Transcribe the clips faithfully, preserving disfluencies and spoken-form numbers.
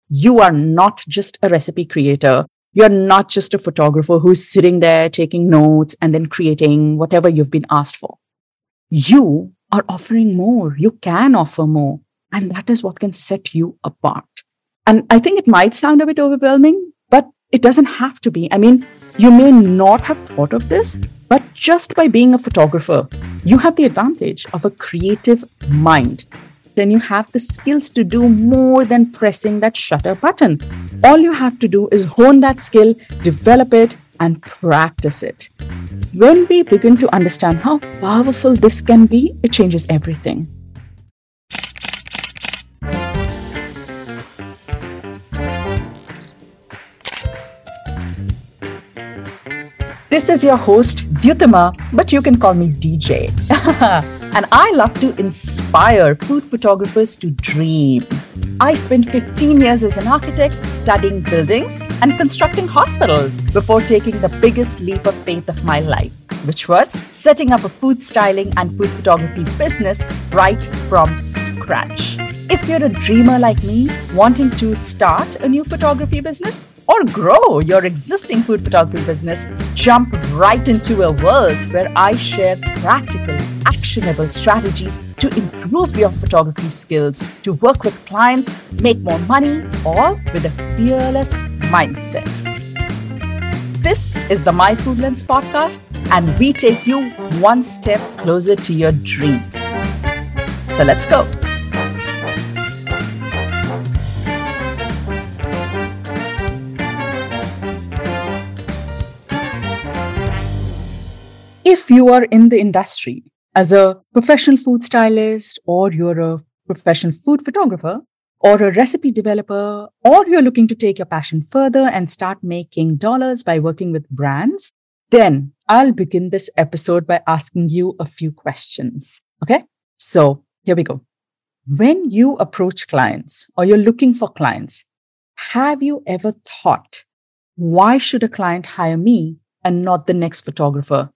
You are not just a recipe creator. You're not just a photographer who's sitting there taking notes and then creating whatever you've been asked for. You are offering more. You can offer more. And that is what can set you apart. And I think it might sound a bit overwhelming, but it doesn't have to be. I mean, you may not have thought of this, but just by being a photographer, you have the advantage of a creative mind. Then you have the skills to do more than pressing that shutter button. All you have to do is hone that skill, develop it, and practice it. When we begin to understand how powerful this can be, it changes everything. This is your host, Dyutama, but you can call me D J. And I love to inspire food photographers to dream. I spent fifteen years as an architect studying buildings and constructing hospitals before taking the biggest leap of faith of my life, which was setting up a food styling and food photography business right from scratch. If you're a dreamer like me, wanting to start a new photography business or grow your existing food photography business, jump right into a world where I share practical, actionable strategies to improve your photography skills, to work with clients, make more money, all with a fearless mindset. This is the My Food Lens podcast, and we take you one step closer to your dreams. So let's go. If you are in the industry as a professional food stylist, or you're a professional food photographer, or a recipe developer, or you're looking to take your passion further and start making dollars by working with brands, then I'll begin this episode by asking you a few questions. Okay? So here we go. When you approach clients or you're looking for clients, have you ever thought, why should a client hire me and not the next photographer?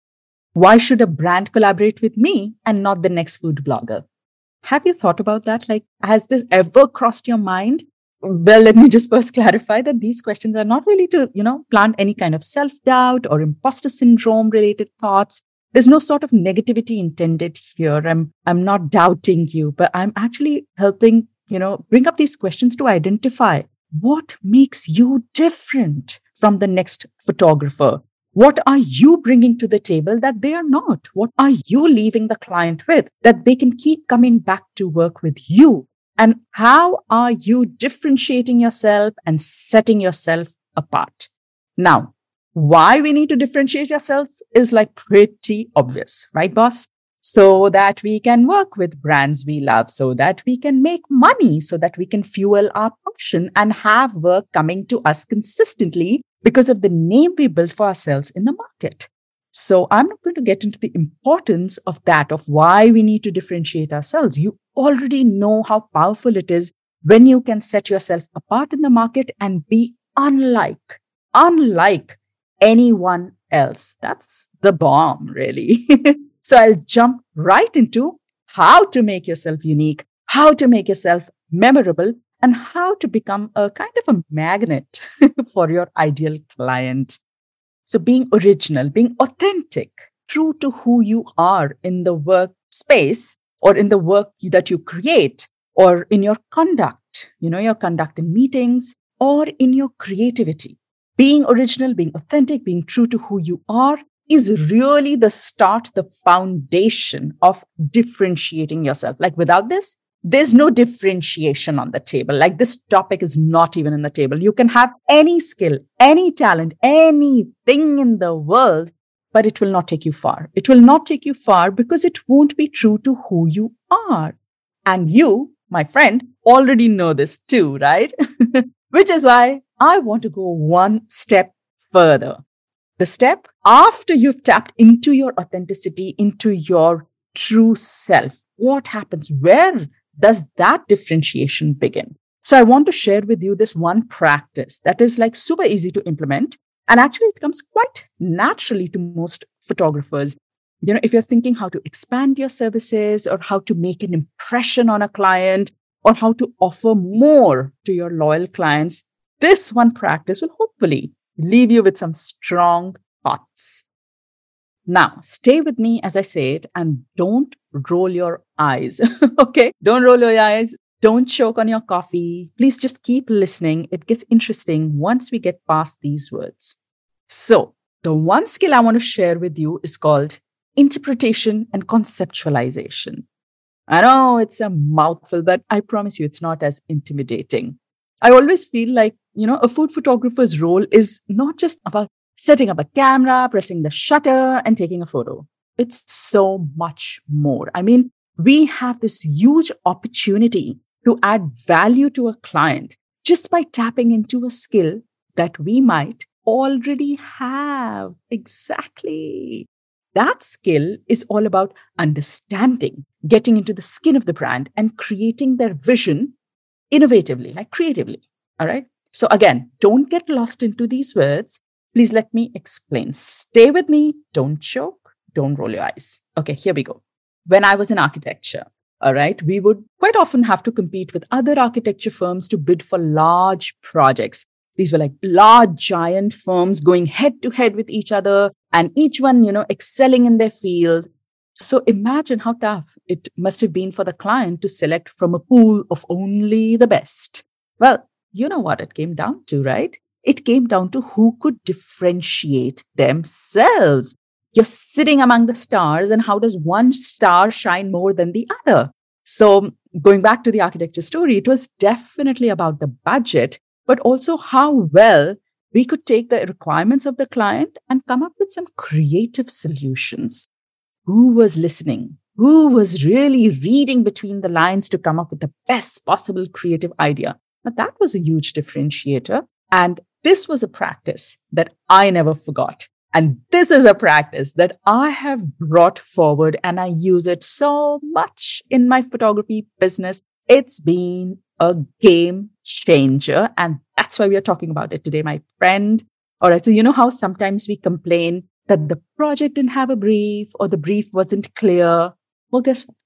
Why should a brand collaborate with me and not the next food blogger? Have you thought about that? Like, has this ever crossed your mind? Well, let me just first clarify that these questions are not really to, you know, plant any kind of self-doubt or imposter syndrome related thoughts. There's no sort of negativity intended here. I'm, I'm not doubting you, but I'm actually helping, you know, bring up these questions to identify what makes you different from the next photographer. What are you bringing to the table that they are not? What are you leaving the client with that they can keep coming back to work with you? And how are you differentiating yourself and setting yourself apart? Now, why we need to differentiate ourselves is like pretty obvious, right, boss? So that we can work with brands we love, so that we can make money, so that we can fuel our passion and have work coming to us consistently because of the name we built for ourselves in the market. So I'm not going to get into the importance of that, of why we need to differentiate ourselves. You already know how powerful it is when you can set yourself apart in the market and be unlike, unlike anyone else. That's the bomb, really. So I'll jump right into how to make yourself unique, how to make yourself memorable, and how to become a kind of a magnet for your ideal client. So being original, being authentic, true to who you are in the workspace or in the work that you create or in your conduct, you know, your conduct in meetings or in your creativity. Being original, being authentic, being true to who you are is really the start, the foundation of differentiating yourself. Like without this, there's no differentiation on the table. Like this topic is not even on the table. You can have any skill, any talent, anything in the world, but it will not take you far. It will not take you far because it won't be true to who you are. And you, my friend, already know this too, right? Which is why I want to go one step further. The step after you've tapped into your authenticity, into your true self. What happens? Where does that differentiation begin? So I want to share with you this one practice that is like super easy to implement. And actually it comes quite naturally to most photographers. You know, if you're thinking how to expand your services or how to make an impression on a client, or how to offer more to your loyal clients, this one practice will hopefully leave you with some strong thoughts. Now, stay with me as I say it and don't roll your eyes. Okay? Don't roll your eyes. Don't choke on your coffee. Please just keep listening. It gets interesting once we get past these words. So, the one skill I want to share with you is called interpretation and conceptualization. I know it's a mouthful, but I promise you it's not as intimidating. I always feel like, you know, a food photographer's role is not just about setting up a camera, pressing the shutter, and taking a photo. It's so much more. I mean, we have this huge opportunity to add value to a client just by tapping into a skill that we might already have. Exactly. That skill is all about understanding, getting into the skin of the brand and creating their vision innovatively, like creatively. All right. So again, don't get lost into these words. Please let me explain. Stay with me. Don't choke. Don't roll your eyes. Okay, here we go. When I was in architecture, all right, we would quite often have to compete with other architecture firms to bid for large projects. These were like large, giant firms going head to head with each other and each one, you know, excelling in their field. So imagine how tough it must have been for the client to select from a pool of only the best. Well, you know what it came down to, right? It came down to who could differentiate themselves. You're sitting among the stars, and how does one star shine more than the other? So going back to the architecture story, it was definitely about the budget, but also how well we could take the requirements of the client and come up with some creative solutions. Who was listening? Who was really reading between the lines to come up with the best possible creative idea? Now, that was a huge differentiator. And this was a practice that I never forgot. And this is a practice that I have brought forward and I use it so much in my photography business. It's been a game changer. And that's why we are talking about it today, my friend. All right. So you know how sometimes we complain that the project didn't have a brief or the brief wasn't clear? Well, guess what?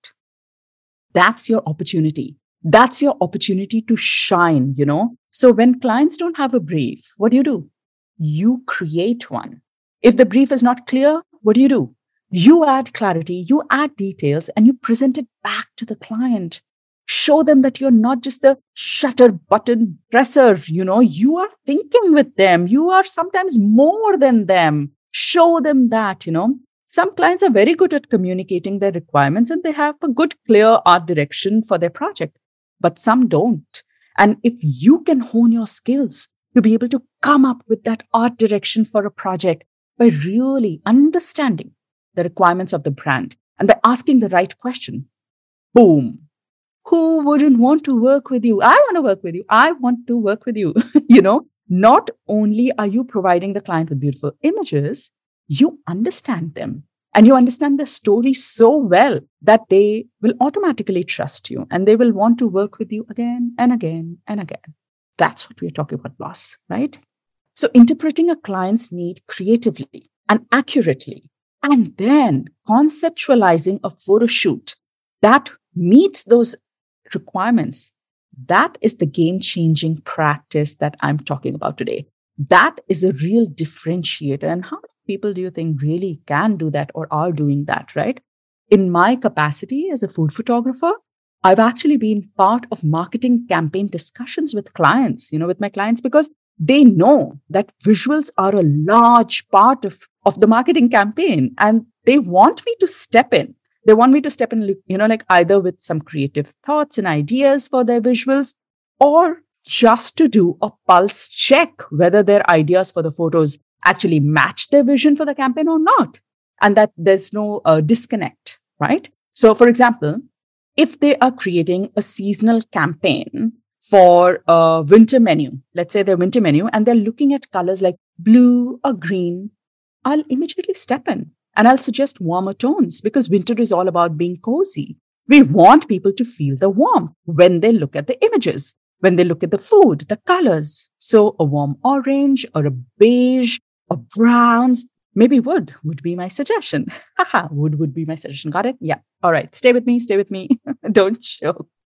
That's your opportunity. That's your opportunity to shine, you know? So when clients don't have a brief, what do you do? You create one. If the brief is not clear, what do you do? You add clarity, you add details, and you present it back to the client. Show them that you're not just the shutter button presser, you know, you are thinking with them. You are sometimes more than them. Show them that, you know. Some clients are very good at communicating their requirements and they have a good, clear art direction for their project, but some don't. And if you can hone your skills to be able to come up with that art direction for a project by really understanding the requirements of the brand and by asking the right question, boom. Who wouldn't want to work with you? I want to work with you. I want to work with you. You know, not only are you providing the client with beautiful images, you understand them and you understand the story so well that they will automatically trust you and they will want to work with you again and again and again. That's what we're talking about, boss, right? So interpreting a client's need creatively and accurately, and then conceptualizing a photo shoot that meets those requirements. That is the game-changing practice that I'm talking about today. That is a real differentiator. And how many people do you think really can do that or are doing that, right? In my capacity as a food photographer, I've actually been part of marketing campaign discussions with clients, you know, with my clients, because they know that visuals are a large part of, of the marketing campaign and they want me to step in. They want me to step in, you know, like either with some creative thoughts and ideas for their visuals or just to do a pulse check whether their ideas for the photos actually match their vision for the campaign or not. And that there's no uh, disconnect, right? So for example, if they are creating a seasonal campaign for a winter menu, let's say their winter menu, and they're looking at colors like blue or green, I'll immediately step in. And I'll suggest warmer tones because winter is all about being cozy. We want people to feel the warmth when they look at the images, when they look at the food, the colors. So a warm orange or a beige or browns, maybe wood would be my suggestion. Haha, wood would be my suggestion. Got it? Yeah. All right. Stay with me. Stay with me. Don't choke.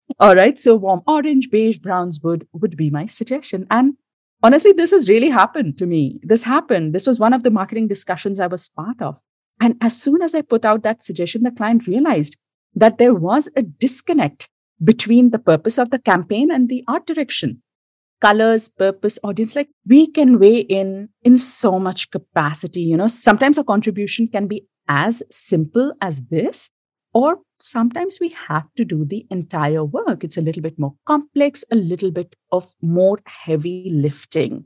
All right. So warm orange, beige, browns would, would be my suggestion. And honestly, this has really happened to me. This happened. This was one of the marketing discussions I was part of. And as soon as I put out that suggestion, the client realized that there was a disconnect between the purpose of the campaign and the art direction. Colors, purpose, audience, like we can weigh in in so much capacity. You know, sometimes a contribution can be as simple as this, or sometimes we have to do the entire work. It's a little bit more complex, a little bit of more heavy lifting.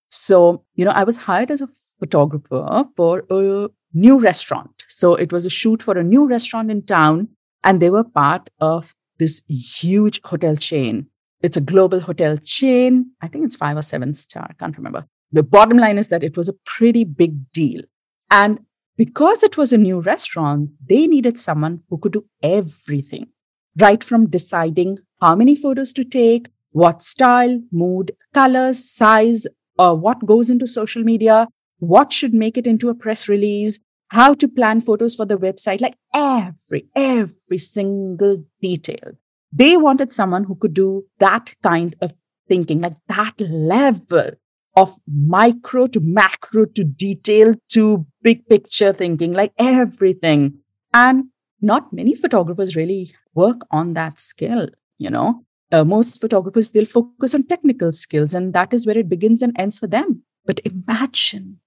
So, you know, I was hired as a photographer for a new restaurant. So it was a shoot for a new restaurant in town, and they were part of this huge hotel chain. It's a global hotel chain. I think it's five or seven star. I can't remember. The bottom line is that it was a pretty big deal. And because it was a new restaurant, they needed someone who could do everything, right from deciding how many photos to take, what style, mood, colors, size, or what goes into social media, what should make it into a press release, how to plan photos for the website, like every, every single detail. They wanted someone who could do that kind of thinking, like that level of micro to macro to detail to big picture thinking, like everything. And not many photographers really work on that skill, you know. Uh, most photographers, they'll focus on technical skills, and that is where it begins and ends for them. But imagine,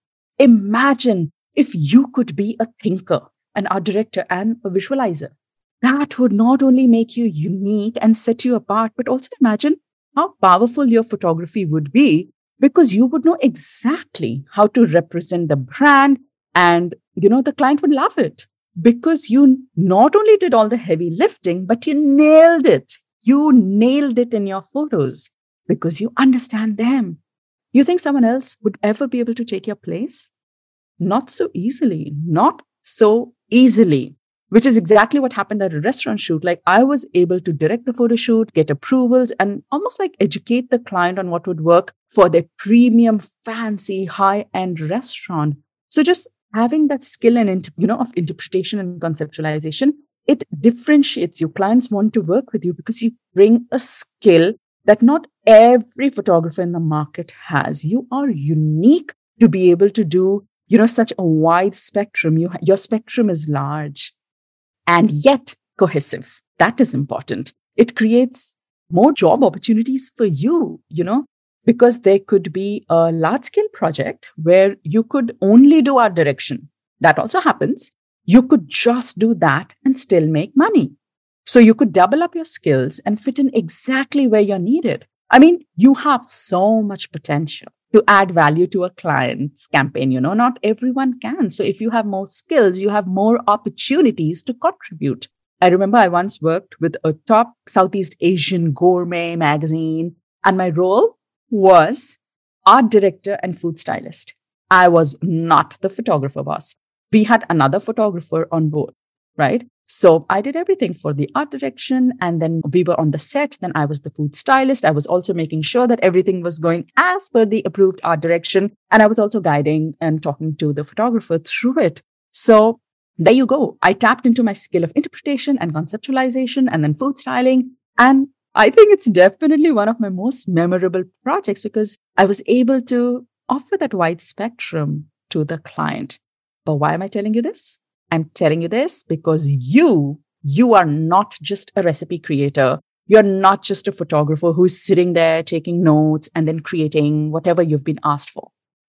imagine if you could be a thinker, an art director, and a visualizer. That would not only make you unique and set you apart, but also imagine how powerful your photography would be, because you would know exactly how to represent the brand, and, you know, the client would love it because you not only did all the heavy lifting, but you nailed it. You nailed it in your photos because you understand them. You think someone else would ever be able to take your place? Not so easily, not so easily. Which is exactly what happened at a restaurant shoot. Like I was able to direct the photo shoot, get approvals, and almost like educate the client on what would work for their premium, fancy, high-end restaurant. So just having that skill and, you know, of interpretation and conceptualization, it differentiates you. Clients want to work with you because you bring a skill that not every photographer in the market has. You are unique to be able to do, you know, such a wide spectrum. You, your spectrum is large. And yet cohesive. That is important. It creates more job opportunities for you, you know, because there could be a large scale project where you could only do art direction. That also happens. You could just do that and still make money. So you could double up your skills and fit in exactly where you're needed. I mean, you have so much potential to add value to a client's campaign. You know, not everyone can. So if you have more skills, you have more opportunities to contribute. I remember I once worked with a top Southeast Asian gourmet magazine, and my role was art director and food stylist. I was not the photographer boss. We had another photographer on board, right? So I did everything for the art direction, and then we were on the set. Then I was the food stylist. I was also making sure that everything was going as per the approved art direction. And I was also guiding and talking to the photographer through it. So there you go. I tapped into my skill of interpretation and conceptualization and then food styling. And I think it's definitely one of my most memorable projects because I was able to offer that wide spectrum to the client. But why am I telling you this? I'm telling you this because you, you are not just a recipe creator. You're not just a photographer who's sitting there taking notes and then creating whatever you've been asked for.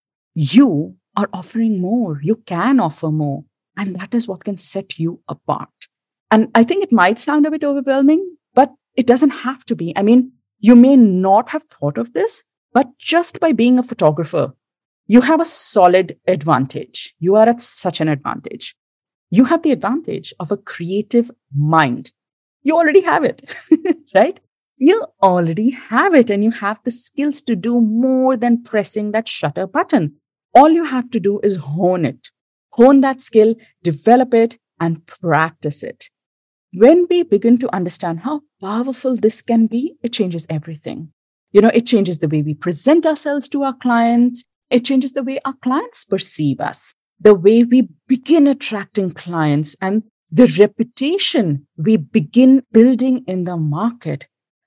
You are offering more. You can offer more. And that is what can set you apart. And I think it might sound a bit overwhelming, but it doesn't have to be. I mean, you may not have thought of this, but just by being a photographer, you have a solid advantage. You are at such an advantage. You have the advantage of a creative mind. You already have it, right? You already have it, and you have the skills to do more than pressing that shutter button. All you have to do is hone it, hone that skill, develop it, and practice it. When we begin to understand how powerful this can be, it changes everything. You know, it changes the way we present ourselves to our clients. It changes the way our clients perceive us, the way we begin attracting clients, and the reputation we begin building in the market.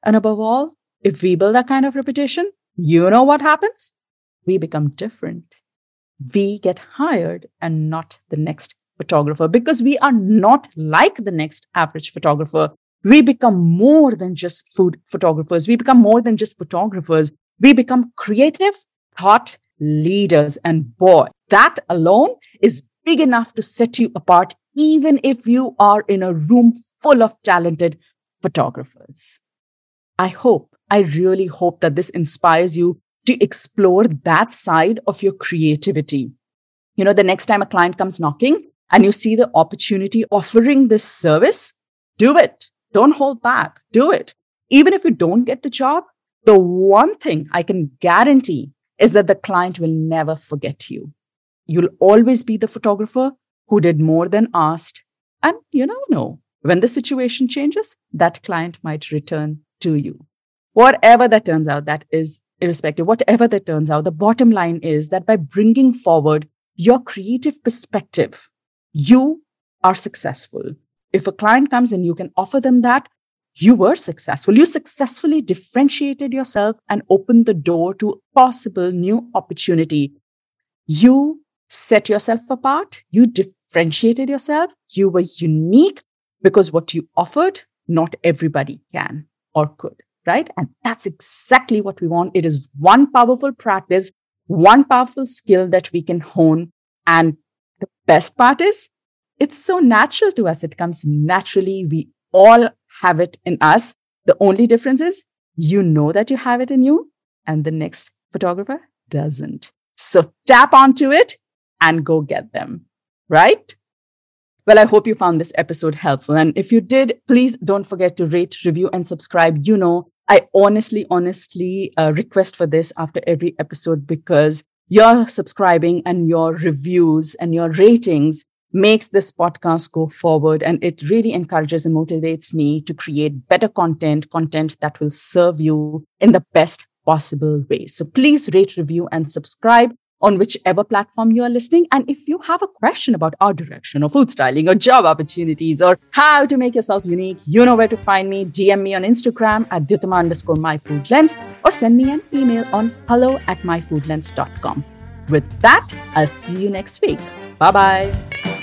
And above all, if we build that kind of reputation, you know what happens? We become different. We get hired and not the next photographer because we are not like the next average photographer. We become more than just food photographers. We become more than just photographers. We become creative thought leaders. And boy, that alone is big enough to set you apart, even if you are in a room full of talented photographers. I hope, I really hope that this inspires you to explore that side of your creativity. You know, the next time a client comes knocking and you see the opportunity offering this service, do it. Don't hold back. Do it. Even if you don't get the job, the one thing I can guarantee is that the client will never forget you. You'll always be the photographer who did more than asked. And you never know, when the situation changes, that client might return to you. Whatever that turns out, that is irrespective. Whatever that turns out, the bottom line is that by bringing forward your creative perspective, you are successful. If a client comes and you can offer them that, you were successful. You successfully differentiated yourself and opened the door to possible new opportunity. You set yourself apart. You differentiated yourself. You were unique because what you offered, not everybody can or could, right? And that's exactly what we want. It is one powerful practice, one powerful skill that we can hone. And the best part is, it's so natural to us. It comes naturally. We all have it in us. The only difference is you know that you have it in you and the next photographer doesn't. So tap onto it and go get them, right? Well, I hope you found this episode helpful. And if you did, please don't forget to rate, review, and subscribe. You know, I honestly, honestly uh, request for this after every episode because your subscribing and your reviews and your ratings makes this podcast go forward. And it really encourages and motivates me to create better content, content that will serve you in the best possible way. So please rate, review, and subscribe on whichever platform you are listening. And if you have a question about art direction or food styling or job opportunities or how to make yourself unique, you know where to find me. D M me on Instagram at Dyutama underscore myfoodlens or send me an email on hello at myfoodlens dot com. With that, I'll see you next week. Bye-bye.